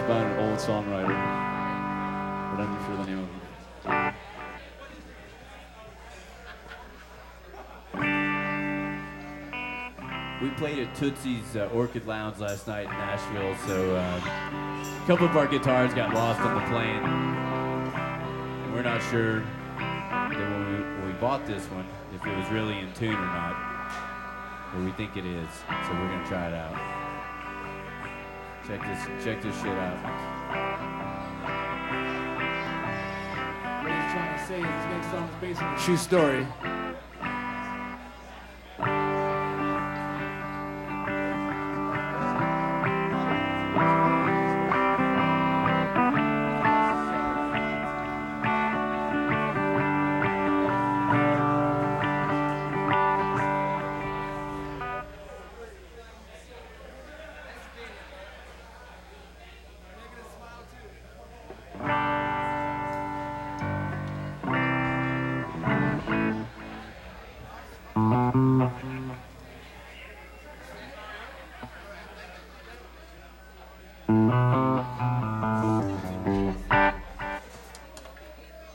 about an old songwriter, but I'm not sure the name of him. We played at Tootsie's Orchid Lounge last night in Nashville, so a couple of our guitars got lost on the plane. We're not sure that when we bought this one, if it was really in tune or not, but we think it is, so we're gonna try it out. Check this shit out. What he's trying to say is this next song is based on a true story.